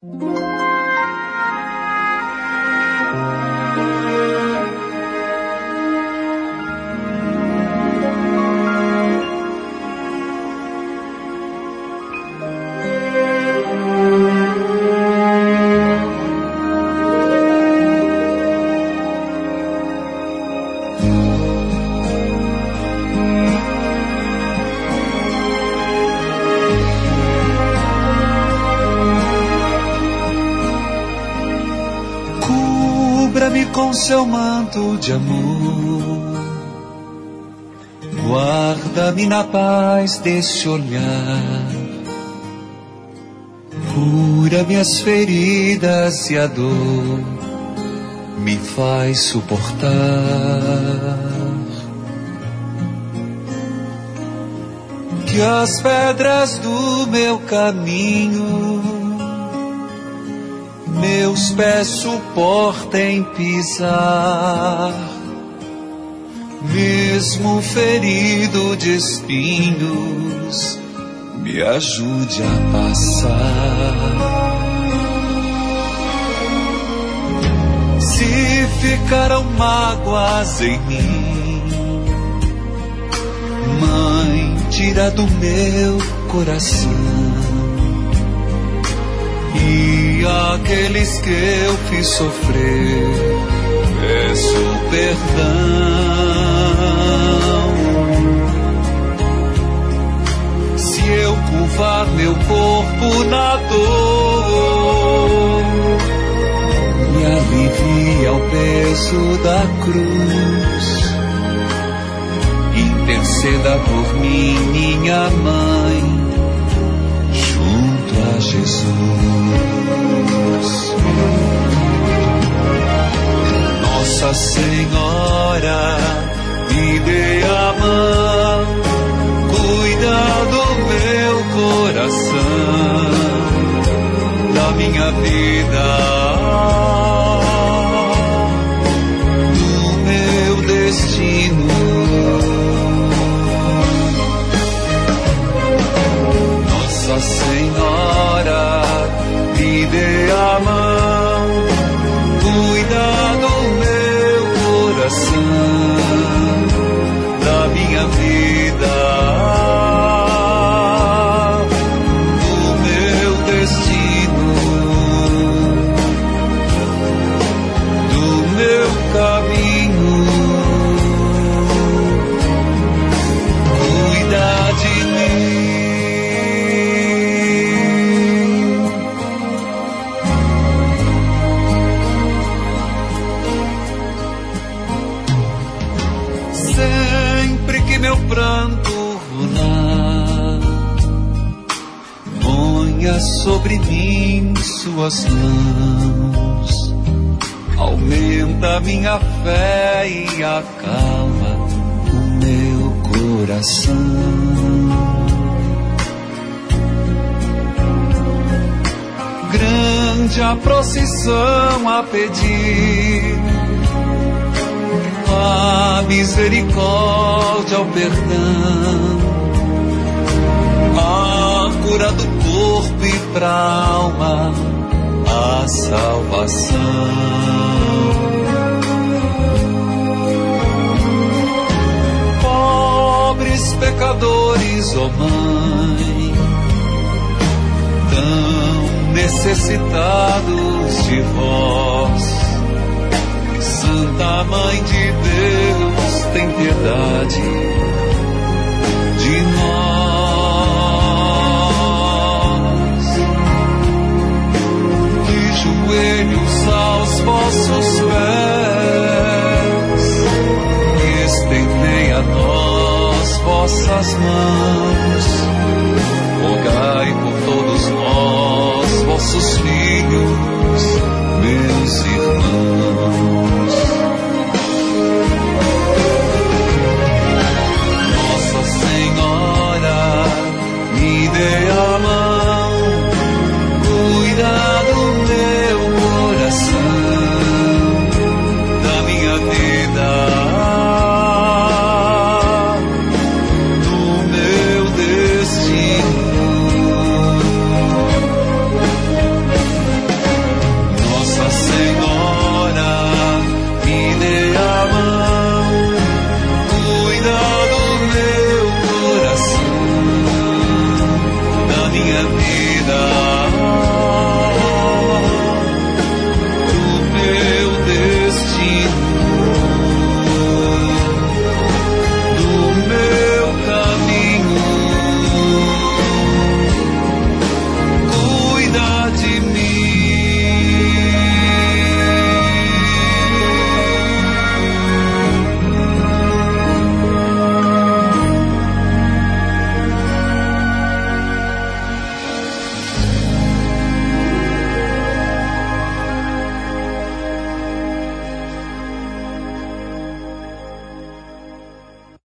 Com seu manto de amor, guarda-me na paz desse olhar, cura minhas feridas e a dor me faz suportar. Que as pedras do meu caminho meus pés suportem pisar, mesmo ferido de espinhos, me ajude a passar. Se ficaram mágoas em mim, Mãe, tira do meu coração. E aqueles que eu fiz sofrer, peço perdão. Se eu curvar meu corpo na dor, me alivia o peso da cruz. Interceda por mim, minha mãe, junto a Jesus. Nossa Senhora, me dê a mão, cuida do meu coração, da minha vida, do meu destino. Nossa Senhora, me dê a mão, cuida do meu coração, da minha vida, do meu destino, do meu caminho. Cuida de mim. Meu pranto rolar, ponha sobre mim suas mãos, aumenta minha fé e acalma o meu coração. Grande a procissão a pedir a misericórdia, o perdão, a cura do corpo e pra alma, a salvação. Pobres pecadores, ó Mãe, tão necessitados de vós, Santa Mãe de Deus, tem piedade de nós. De joelhos aos vossos pés, estendei a nós vossas mãos, rogai por todos nós, vossos filhos, meus irmãos. Nossa Senhora, me dê a mão, cuida do meu coração, da minha vida, do meu destino. minha vida.